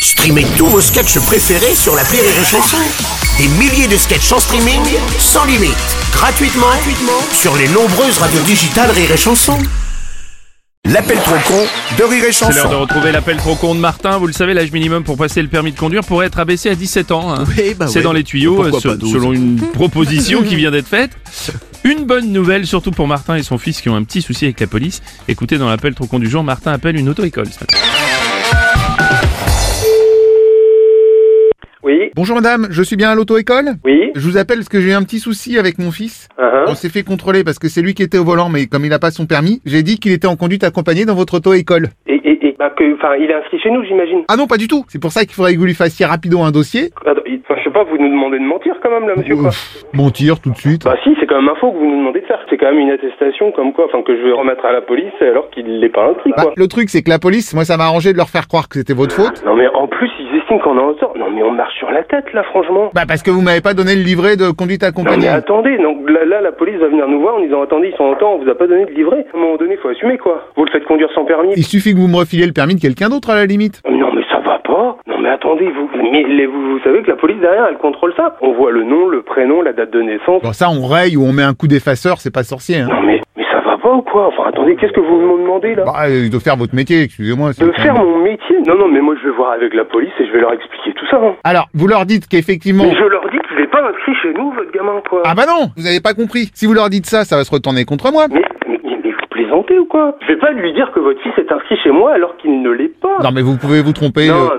Streamez tous vos sketchs préférés sur l'appli Rire et Chanson. Des milliers de sketchs en streaming, sans limite, gratuitement sur les nombreuses radios digitales Rire et Chanson. L'appel trop con de Rire et Chanson. C'est l'heure de retrouver l'appel trop con de Martin. Vous le savez, l'âge minimum pour passer le permis de conduire pourrait être abaissé à 17 ans. Hein. Oui, c'est dans les tuyaux, selon une proposition qui vient d'être faite. Une bonne nouvelle, surtout pour Martin et son fils qui ont un petit souci avec la police. Écoutez, dans l'appel trop con du jour, Martin appelle une auto-école ce matin. Oui. Bonjour madame, je suis bien à l'auto-école ? Oui. Je vous appelle parce que j'ai eu un petit souci avec mon fils. On s'est fait contrôler parce que c'est lui qui était au volant, mais comme il n'a pas son permis, j'ai dit qu'il était en conduite accompagnée dans votre auto-école. Il est inscrit chez nous, j'imagine. Ah non, pas du tout. C'est pour ça qu'il faudrait que vous lui fassiez rapido un dossier. Attends, je sais pas, vous nous demandez de mentir quand même là, monsieur, quoi. Mentir tout de suite. Bah si, c'est quand même un faux que vous nous demandez de faire. C'est quand même une attestation comme quoi, que je vais remettre à la police alors qu'il n'est pas inscrit, quoi. Le truc, c'est que la police, moi ça m'a arrangé de leur faire croire que c'était votre faute. Non mais en plus, ils estiment qu'on est en tort. Non mais on marche sur la tête là, franchement. Parce que vous m'avez pas donné le livret de conduite Non accompagnée. mais attendez, donc là la police va venir nous voir en disant attendez, ils sont en tort, on vous a pas donné de livret. À un moment donné, faut assumer, quoi. Vous le faites conduire sans permis. Il suffit que vous me refiliez le permis de quelqu'un d'autre à la limite. Non mais ça va pas. Non mais attendez, vous savez que la police derrière, elle contrôle ça. On voit le nom, le prénom, la date de naissance. Bon, ça on raye ou on met un coup d'effaceur, c'est pas sorcier, hein. Non mais ça va pas ou quoi? Enfin attendez, qu'est-ce que vous me demandez là? De faire votre métier, excusez-moi. De faire mon métier? Non mais moi je vais voir avec la police et je vais leur expliquer tout ça. Hein. Alors, vous leur dites qu'effectivement... Mais je leur dis qu'il est pas inscrit chez nous, votre gamin, quoi. Ah bah non, vous avez pas compris. Si vous leur dites ça, ça va se retourner contre moi. Mais vous plaisantez ou quoi? Je vais pas lui dire que votre fils est inscrit chez moi alors qu'il ne l'est pas. Non mais vous pouvez vous tromper. Non,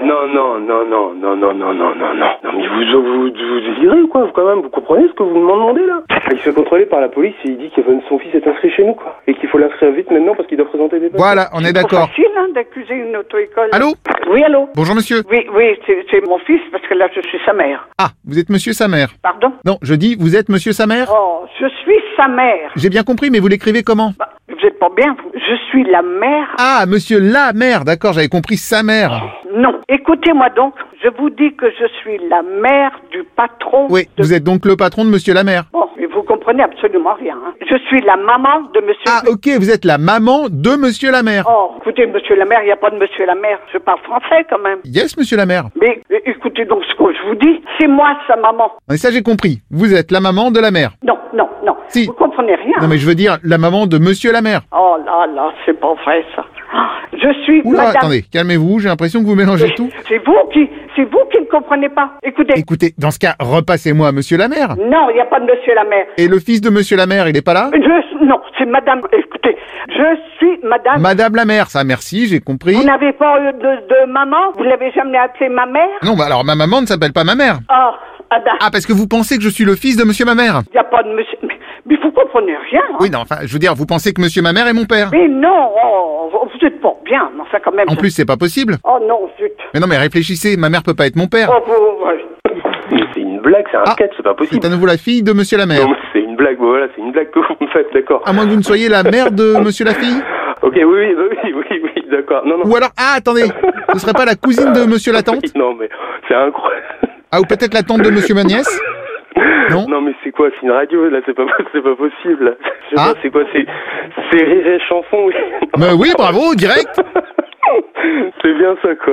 mais vous délirez ou quoi, quand même? Vous comprenez ce que vous me demandez là? Il se fait contrôler par la police et il dit que son fils est inscrit chez nous, quoi. Et qu'il faut l'inscrire vite maintenant parce qu'il doit présenter des papiers. Voilà, on est d'accord. C'est facile d'accuser une auto-école. Allô? Oui, allô? Bonjour monsieur. Oui, c'est mon fils parce que là je suis sa mère. Ah, vous êtes monsieur sa mère. Pardon? Non, je dis vous êtes monsieur sa mère. Oh, je suis sa mère. J'ai bien compris, mais vous l'écrivez comment? Vous êtes pas bien, vous. Je suis la mère. Ah, monsieur la mère, d'accord, j'avais compris sa mère. Non, écoutez-moi donc, je vous dis que je suis la mère du patron. Oui, vous êtes donc le patron de monsieur la mère. Bon, mais vous comprenez absolument rien. Hein. Je suis la maman de monsieur... Ah, ok, vous êtes la maman de monsieur la mère. Oh, écoutez, monsieur la mère, il n'y a pas de monsieur la mère. Je parle français quand même. Yes, monsieur la mère. Mais écoutez donc ce que je vous dis, c'est moi sa maman. Mais ça j'ai compris, vous êtes la maman de la mère. Non. Si. Vous comprenez rien. Non mais je veux dire la maman de monsieur la mère. Oh là, c'est pas vrai ça. Je suis Oula, madame... attendez, calmez-vous, j'ai l'impression que vous mélangez tout. C'est vous qui ne comprenez pas. Écoutez, dans ce cas, repassez-moi monsieur la mère. Non, il n'y a pas de monsieur la mère. Et le fils de monsieur la mère, il est pas là? Non, c'est madame... Écoutez, je suis madame... Madame la mère, ça merci, j'ai compris. Vous n'avez pas eu de maman? Vous l'avez jamais appelée ma mère? Non, alors ma maman ne s'appelle pas ma mère. Ah, parce que vous pensez que je suis le fils de monsieur ma mère? Il n'y a pas de monsieur... Mais vous comprenez rien. Hein? Oui, non, enfin, je veux dire, vous pensez que monsieur ma mère est mon père? Mais non, vous êtes pas bien, mais enfin quand même... En plus, c'est pas possible. Oh non, zut. Mais non, mais réfléchissez, ma mère peut pas être mon père. Mais c'est une blague, c'est un sketch, c'est pas possible. C'est à nouveau la fille de monsieur la mère. Non, c'est une blague, voilà, c'est une blague que vous me faites, d'accord. À moins que vous ne soyez la mère de monsieur la fille? Ok, oui, d'accord. Non. Ou alors, attendez, ce serait pas la cousine de monsieur la tante? Non, mais c'est incroyable. Ah, ou peut-être la tante de monsieur ma nièce? Non. Non mais c'est quoi? C'est une radio là, c'est pas possible. Là. Je sais pas, c'est quoi? C'est Rire et Chanson. Oui. Mais oui, bravo, direct. C'est bien ça quoi.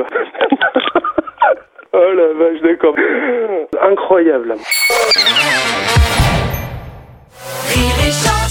Oh la vache, d'accord. Incroyable. Rire et Chanson.